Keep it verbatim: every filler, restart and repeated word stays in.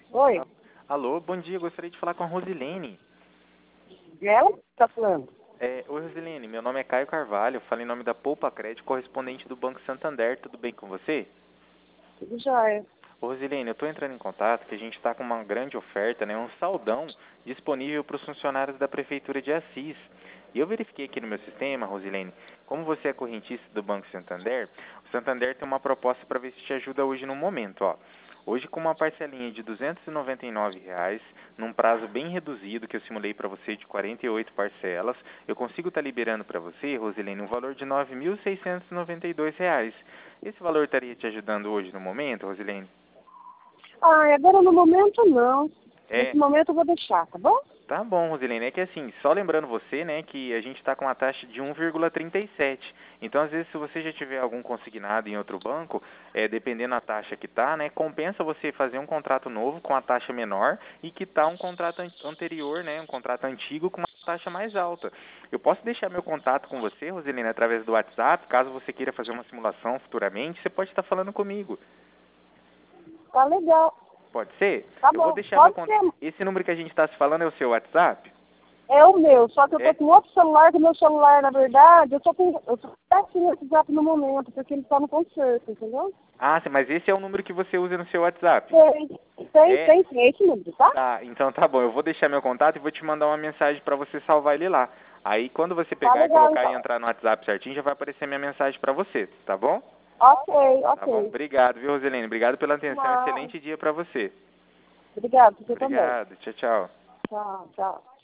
Oi, Alô, bom dia, gostaria de falar com a Rosilene. ela que tá falando. É, oi, Rosilene, meu nome é Caio Carvalho, falo em nome da Poupa Crédito, correspondente do Banco Santander, tudo bem com você? Tudo jóia. Ô, Rosilene, eu estou entrando em contato que a gente está com uma grande oferta, né, um saldão disponível para os funcionários da Prefeitura de Assis. E eu verifiquei aqui no meu sistema, Rosilene, como você é correntista do Banco Santander, o Santander tem uma proposta para ver se te ajuda hoje no momento, ó. Hoje, com uma parcelinha de duzentos e noventa e nove reais, num prazo bem reduzido que eu simulei para você de quarenta e oito parcelas, eu consigo estar liberando para você, Rosilene, um valor de nove mil seiscentos e noventa e dois reais. Esse valor estaria te ajudando hoje no momento, Rosilene? Ah, agora no momento não. Nesse É, momento eu vou deixar, tá bom? tá bom, Rosilene. É que assim, só lembrando você, né, que a gente está com uma taxa de um vírgula trinta e sete. Então, às vezes, se você já tiver algum consignado em outro banco, é, dependendo da taxa que tá, né, compensa você fazer um contrato novo com a taxa menor e quitar um contrato an- anterior, né, um contrato antigo com uma taxa mais alta. Eu posso deixar meu contato com você, Rosilene, através do WhatsApp, caso você queira fazer uma simulação futuramente, você pode estar falando comigo. Tá legal. Pode ser? Tá Eu vou bom. deixar meu Pode contato. ser. Esse número que a gente está se falando é o seu WhatsApp? É o meu, só que eu tô É? com outro celular, que meu celular, na verdade, eu tô com. Eu tô aqui no WhatsApp no momento, porque ele tá no concerto, entendeu? Ah, sim, mas esse é o número que você usa no seu WhatsApp? Tem, tem, É? tem, tem esse número, tá? Tá, então tá bom. Eu vou deixar meu contato e vou te mandar uma mensagem pra você salvar ele lá. Aí quando você Tá pegar e legal, colocar e então. entrar no WhatsApp certinho, já vai aparecer minha mensagem pra você, tá bom? Ok, Tá bom. ok. Obrigado, viu, Roselene? Obrigado pela atenção. Não. Excelente dia pra você. Obrigado, você também. Obrigado. Tchau, tchau. Tchau, tchau.